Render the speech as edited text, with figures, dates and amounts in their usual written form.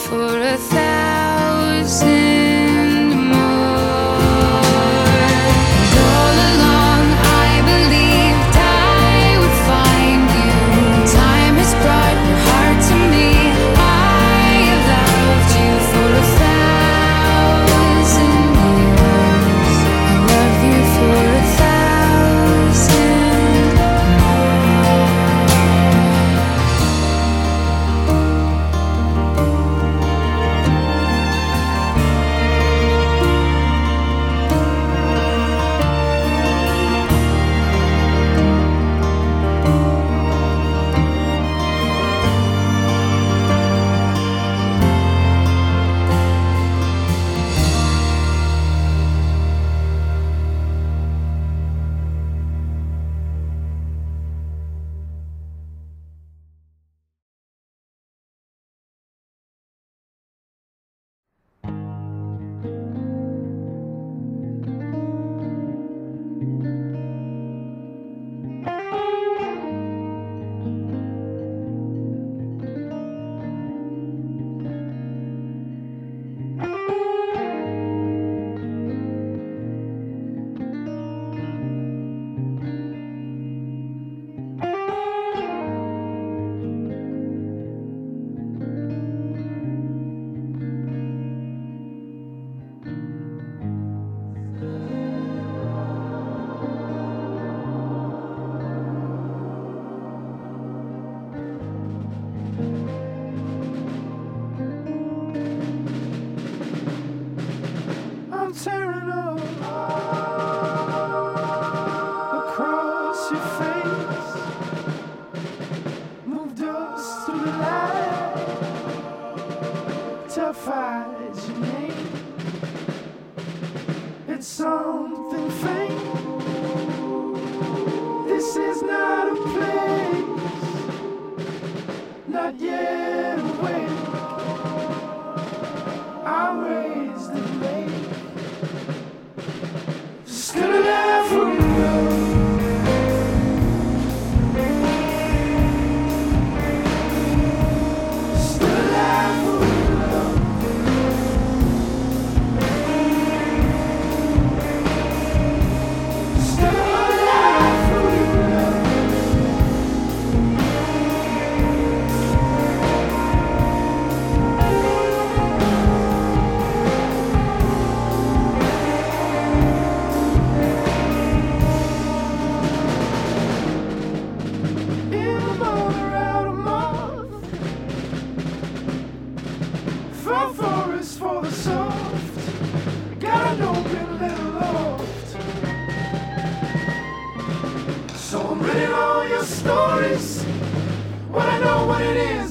for 1,000 more. And all along I believed I would find you. Time has brought your heart to me. I have loved you for 1,000 years. I love you for 1,000 more. I'm tearing up across your face. Moved us to the light to find your name. It's something faint. This is not a place, not yet awake. I'm raised in late. Still alive for you. Still alive for you. Still alive for you. From forest for the soft, got an open little loft. So I'm reading all your stories, what I know what it is.